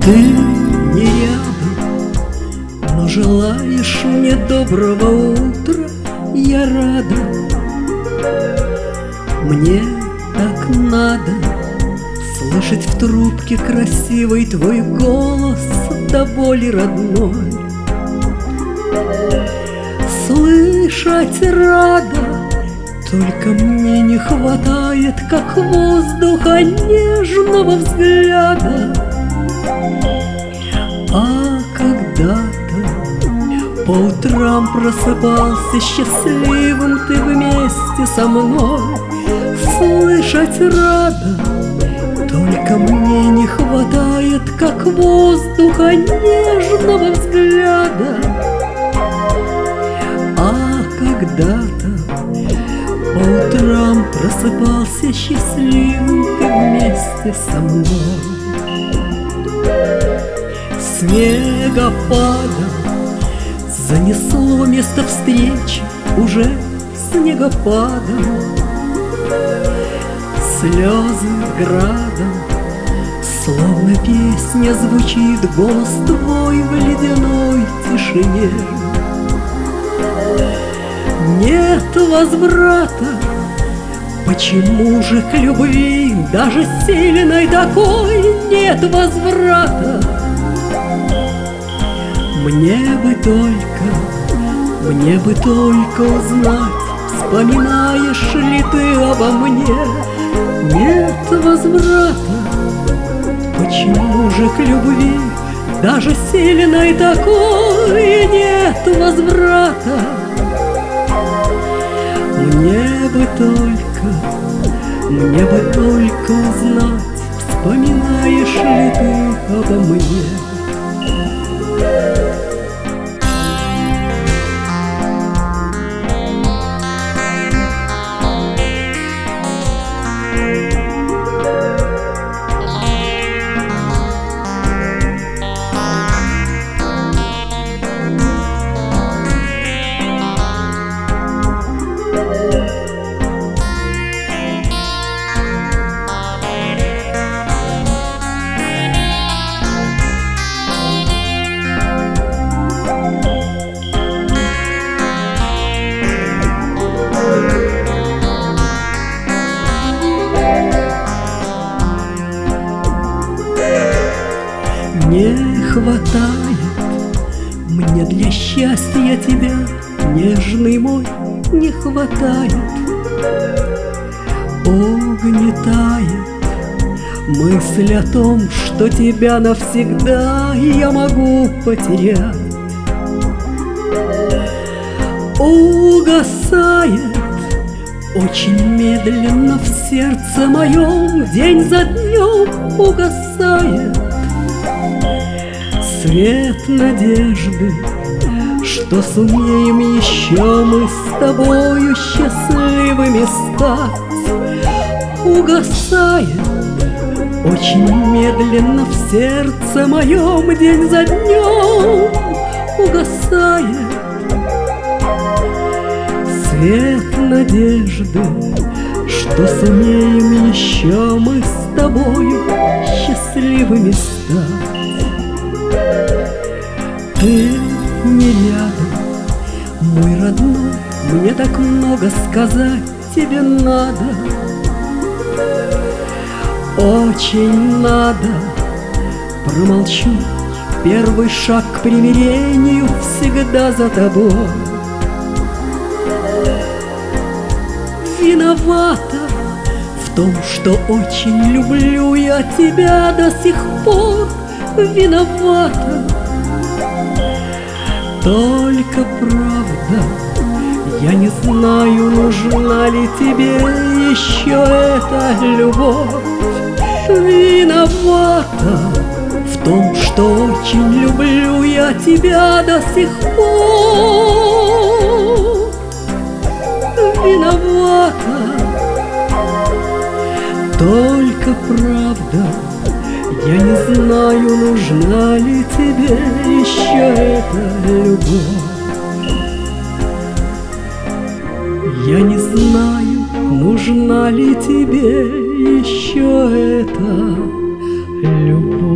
Ты не рядом, но желаешь мне доброго утра, я рада. Мне так надо слышать в трубке красивый твой голос, до боли родной. Слышать рада, только мне не хватает, как воздуха, нежного взгляда. А когда-то по утрам просыпался счастливым ты вместе со мной. Слышать рада, только мне не хватает, как воздуха, нежного взгляда. А когда-то по утрам просыпался счастливым ты вместе со мной. Снегопадом занесло место встречи уже снегопадом. Слезы градом, словно песня звучит, голос твой в ледяной тишине. Нет возврата, почему же к любви, даже сильной такой, нет возврата? Мне бы только узнать, вспоминаешь ли ты обо мне. Нет возврата, почему же к любви, даже сильной такой, нет возврата? Мне бы только узнать, вспоминаешь ли ты обо мне. Не хватает мне для счастья тебя, нежный мой, не хватает. Угнетает мысль о том, что тебя навсегда я могу потерять. Угасает очень медленно в сердце моем, день за днем угасает свет надежды, что сумеем еще мы с тобою счастливыми стать. Угасает очень медленно в сердце моем, день за днем угасает свет надежды, что сумеем еще мы с тобою счастливыми стать. Ты не рядом, мой родной, мне так много сказать тебе надо. Очень надо, промолчу, первый шаг к примирению всегда за тобой. Виновата в том, что очень люблю я тебя до сих пор, виновата. Только правда, я не знаю, нужна ли тебе еще эта любовь. Виновата в том, что очень люблю я тебя до сих пор. Виновата, только правда, я не знаю, нужна ли тебе еще эта любовь. Я не знаю, нужна ли тебе еще эта любовь.